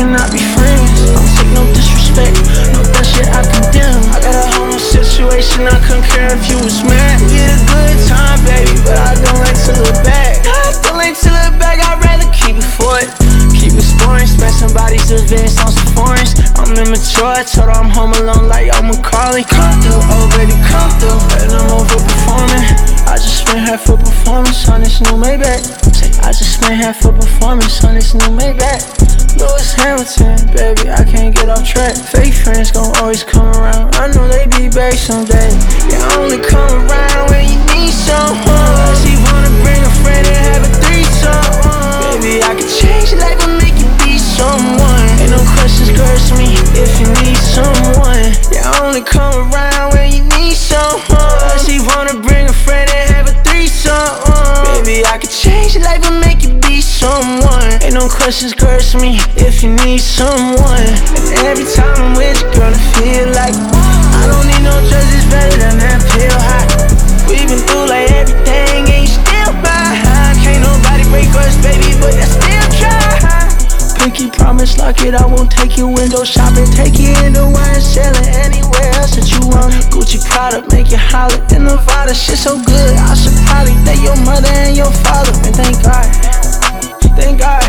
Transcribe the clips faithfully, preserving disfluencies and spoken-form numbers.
cannot be friends. I don't take no disrespect, no that shit I condemn. I got a whole new situation, I couldn't care if you was mad. We had a good time, baby, but I don't like to look back. I don't like to look back, I'd rather keep it for it. Keep exploring, spend somebody's events on some foreigns. I'm immature, I told her I'm home alone like I'm Macaulay. Come through, oh baby, come through, and I'm overperforming. I just spent half a performance on this new Maybach. Say, I just spent half a performance on this new Maybach. Lewis Hamilton, baby, I can't get off track. Fake friends gon' always come around, I know they be back someday. You only come around when you need someone. She wanna bring a friend and have a threesome. Baby, I can change your life and make you be someone. Ain't no questions, girl, to me if you need someone. You only come around when you need someone. She wanna bring a friend and have a threesome. Baby, I can change your life and make you be someone. Ain't no questions, girl, to me if you need someone. And every time I'm with you, girl, I feel like I don't need no drugs, it's better than that pill high. We've been through like everything, and you still behind. Can't nobody break us, baby, but I still try. Pinky promise, lock it, I won't take you window shopping. Take you anywhere and sell it anywhere else that you want it. Gucci product, make you holler. In Nevada, shit so good, I should probably thank your mother and your father. And thank God, thank God,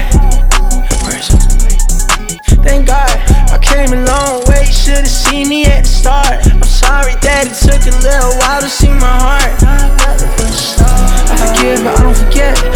thank God, I came a long way, you should've seen me at the start. I'm sorry that it took a little while to see my heart. I forgive, but I don't forget.